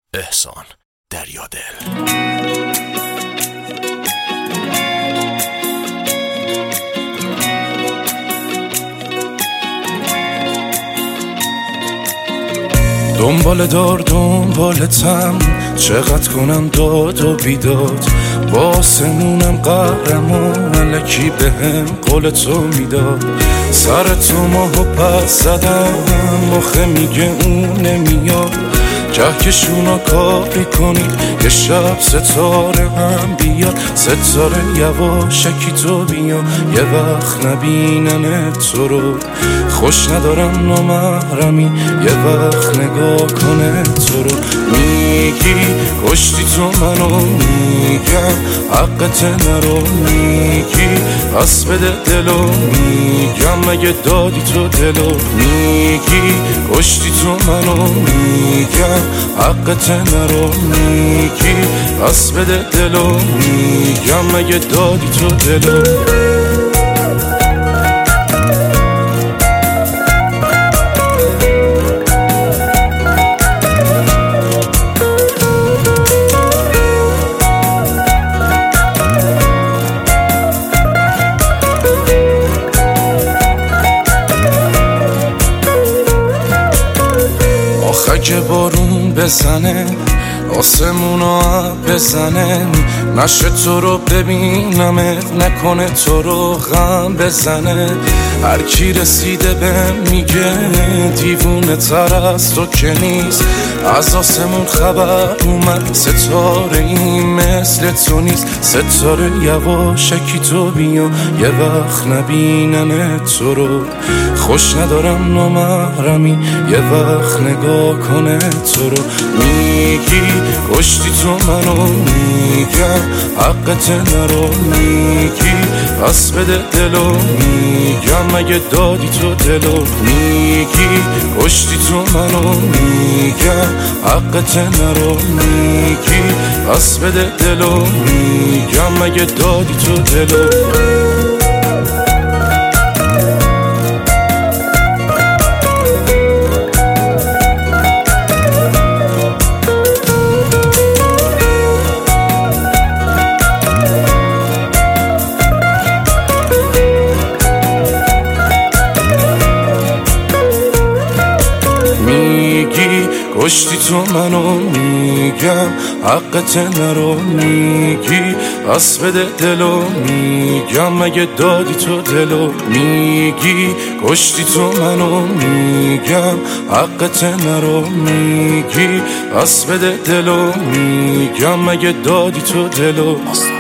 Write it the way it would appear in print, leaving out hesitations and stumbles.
احسان دریادل. دنبالتم چقدر کنم داد و بیداد، واسمونم قهرمان الکی بهم قول تو میداد. سر تو ماهو پس زدم مخه میگه اون نمیاد، کهکشونا کاری کنی یه شب ستاره هم بیاد. ستاره یواشکی تو بیا یه وقت نبینن تو رو، خوش ندارم نامحرمی یه وقت نگاه کنه تو رو. میگی کشتی تو منو، میگم حقت نرو، میگی پس بده دلو، میگم مگه دادی تو دلو. میگی کشتی تو منو، میگم حقت نرو، میگی پس بده دلو، میگم مگه دادی تو دلو. اگه بارون بزنه آسمونو بزنه، نشه تو رو ببینمت، نکنه تو رو غم بزنه. هر کی رسیده بهم میگه دیوونه تر از تو که نیست، از آسمون خبر اومد ستاره این مثل تو نیست. ستاره یواشکی تو بیا یه وقت نبینن تو رو، خوش ندارم نامحرمی یه وقت نگاه کنه تو رو. میگی کشتی تو منو، میگم حقت نرو، میگی پس بده دلو، میگم مگه دادی تو دلو. میگی کشتی تو منو، میگم حقت نرو، میگی پس بده دلو، میگم مگه دادی تو دلو. میگی کشتی تو منو، میگم حقت نرو، میگی پس بده دلو، میگم مگه دادی تو دلو. میگی کشتی تو منو، میگم حقت نرو، میگی پس بده دلو، میگم مگه دادی تو دلو.